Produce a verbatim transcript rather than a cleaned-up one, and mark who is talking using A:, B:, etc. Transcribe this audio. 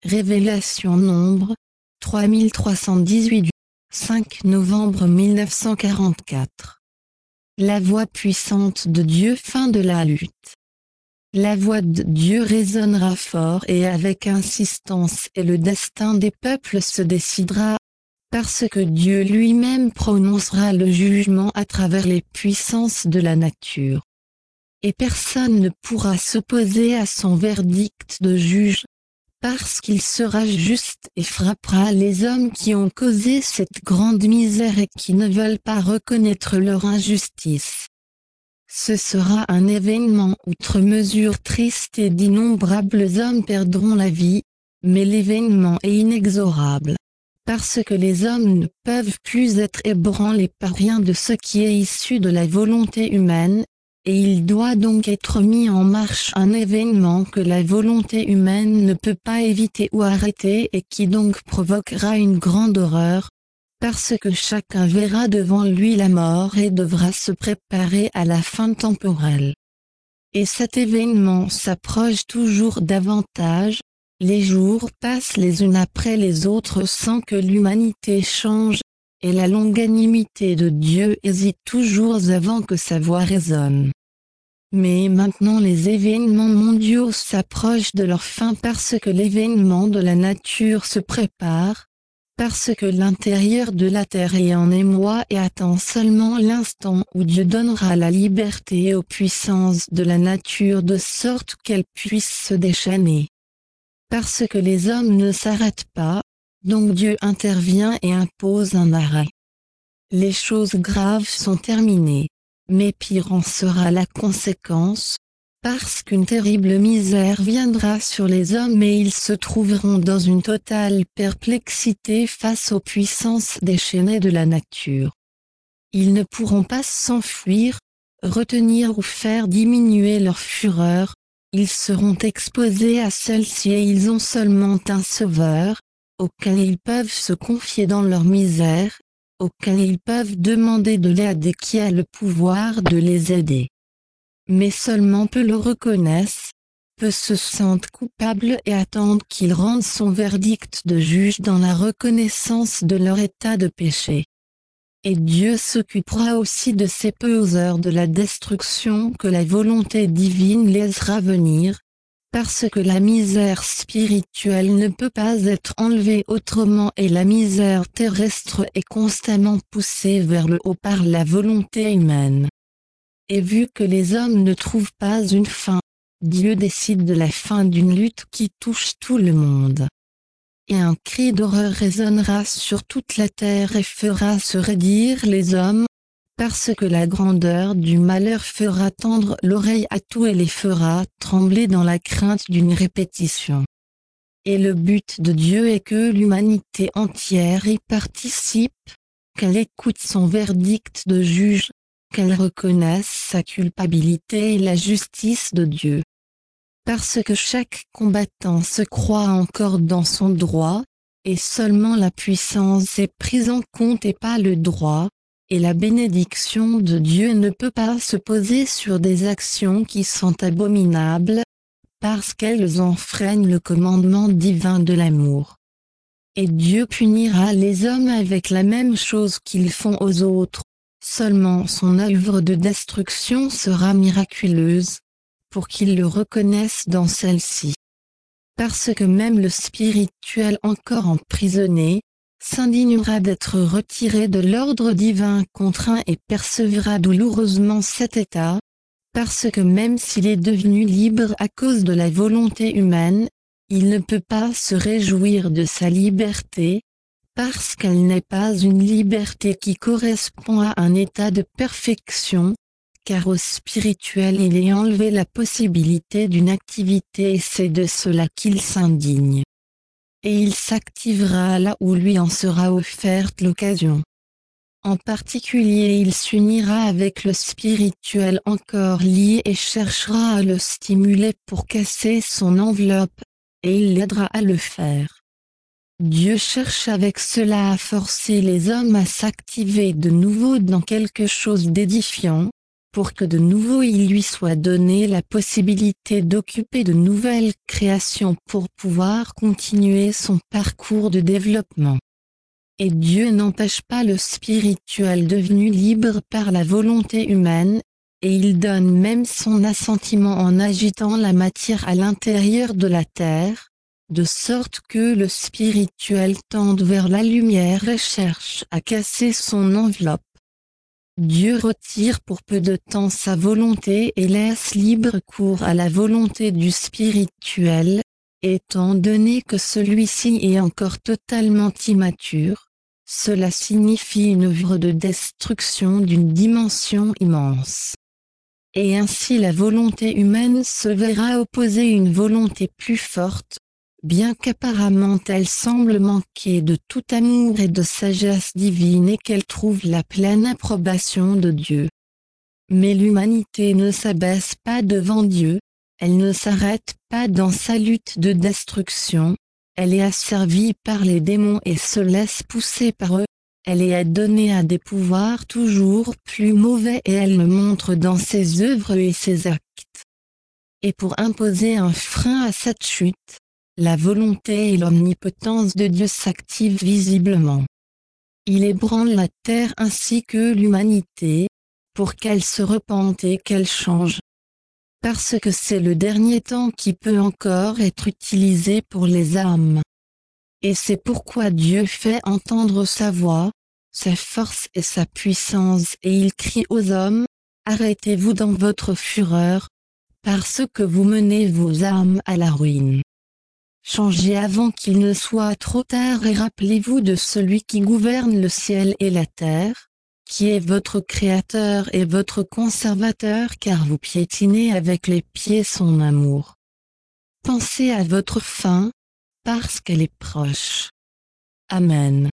A: Révélation Nombre, trois mille trois cent dix-huit, cinq novembre mille neuf cent quarante-quatre. La voix puissante de Dieu. Fin de la lutte. La voix de Dieu résonnera fort et avec insistance, et le destin des peuples se décidera, parce que Dieu lui-même prononcera le jugement à travers les puissances de la nature. Et personne ne pourra s'opposer à son verdict de juge, parce qu'il sera juste et frappera les hommes qui ont causé cette grande misère et qui ne veulent pas reconnaître leur injustice. Ce sera un événement outre mesure triste et d'innombrables hommes perdront la vie, mais l'événement est inexorable, parce que les hommes ne peuvent plus être ébranlés par rien de ce qui est issu de la volonté humaine, et il doit donc être mis en marche un événement que la volonté humaine ne peut pas éviter ou arrêter et qui donc provoquera une grande horreur, parce que chacun verra devant lui la mort et devra se préparer à la fin temporelle. Et cet événement s'approche toujours davantage, les jours passent les uns après les autres sans que l'humanité change, et la longanimité de Dieu hésite toujours avant que sa voix résonne. Mais maintenant les événements mondiaux s'approchent de leur fin parce que l'événement de la nature se prépare, parce que l'intérieur de la terre est en émoi et attend seulement l'instant où Dieu donnera la liberté aux puissances de la nature de sorte qu'elles puissent se déchaîner. Parce que les hommes ne s'arrêtent pas, donc Dieu intervient et impose un arrêt. Les choses graves sont terminées, mais pire en sera la conséquence, parce qu'une terrible misère viendra sur les hommes et ils se trouveront dans une totale perplexité face aux puissances déchaînées de la nature. Ils ne pourront pas s'enfuir, retenir ou faire diminuer leur fureur, ils seront exposés à celle-ci et ils ont seulement un sauveur, auquel ils peuvent se confier dans leur misère, auquel ils peuvent demander de l'aide et qui a le pouvoir de les aider. Mais seulement peu le reconnaissent, peu se sentent coupables et attendent qu'il rende son verdict de juge dans la reconnaissance de leur état de péché. Et Dieu s'occupera aussi de ces peseurs de la destruction que la volonté divine laissera venir, parce que la misère spirituelle ne peut pas être enlevée autrement et la misère terrestre est constamment poussée vers le haut par la volonté humaine. Et vu que les hommes ne trouvent pas une fin, Dieu décide de la fin d'une lutte qui touche tout le monde. Et un cri d'horreur résonnera sur toute la terre et fera se raidir les hommes, parce que la grandeur du malheur fera tendre l'oreille à tout et les fera trembler dans la crainte d'une répétition. Et le but de Dieu est que l'humanité entière y participe, qu'elle écoute son verdict de juge, qu'elle reconnaisse sa culpabilité et la justice de Dieu. Parce que chaque combattant se croit encore dans son droit, et seulement la puissance est prise en compte et pas le droit, et la bénédiction de Dieu ne peut pas se poser sur des actions qui sont abominables, parce qu'elles enfreignent le commandement divin de l'amour. Et Dieu punira les hommes avec la même chose qu'ils font aux autres, seulement son œuvre de destruction sera miraculeuse, pour qu'ils le reconnaissent dans celle-ci. Parce que même le spirituel encore emprisonné, s'indignera d'être retiré de l'ordre divin contraint et percevra douloureusement cet état, parce que même s'il est devenu libre à cause de la volonté humaine, il ne peut pas se réjouir de sa liberté, parce qu'elle n'est pas une liberté qui correspond à un état de perfection, car au spirituel il est enlevé la possibilité d'une activité et c'est de cela qu'il s'indigne. Et il s'activera là où lui en sera offerte l'occasion. En particulier il s'unira avec le spirituel encore lié et cherchera à le stimuler pour casser son enveloppe, et il l'aidera à le faire. Dieu cherche avec cela à forcer les hommes à s'activer de nouveau dans quelque chose d'édifiant, pour que de nouveau il lui soit donné la possibilité d'occuper de nouvelles créations pour pouvoir continuer son parcours de développement. Et Dieu n'empêche pas le spirituel devenu libre par la volonté humaine, et il donne même son assentiment en agitant la matière à l'intérieur de la terre, de sorte que le spirituel tende vers la lumière et cherche à casser son enveloppe. Dieu retire pour peu de temps sa volonté et laisse libre cours à la volonté du spirituel, étant donné que celui-ci est encore totalement immature. Cela signifie une œuvre de destruction d'une dimension immense. Et ainsi la volonté humaine se verra opposer une volonté plus forte, bien qu'apparemment elle semble manquer de tout amour et de sagesse divine et qu'elle trouve la pleine approbation de Dieu. Mais l'humanité ne s'abaisse pas devant Dieu, elle ne s'arrête pas dans sa lutte de destruction, elle est asservie par les démons et se laisse pousser par eux. Elle est donnée à des pouvoirs toujours plus mauvais et elle me montre dans ses œuvres et ses actes. Et pour imposer un frein à cette chute, la volonté et l'omnipotence de Dieu s'activent visiblement. Il ébranle la terre ainsi que l'humanité, pour qu'elle se repente et qu'elle change. Parce que c'est le dernier temps qui peut encore être utilisé pour les âmes. Et c'est pourquoi Dieu fait entendre sa voix, sa force et sa puissance et il crie aux hommes, arrêtez-vous dans votre fureur, parce que vous menez vos âmes à la ruine. Changez avant qu'il ne soit trop tard et rappelez-vous de celui qui gouverne le ciel et la terre, qui est votre créateur et votre conservateur car vous piétinez avec les pieds son amour. Pensez à votre fin, parce qu'elle est proche. Amen.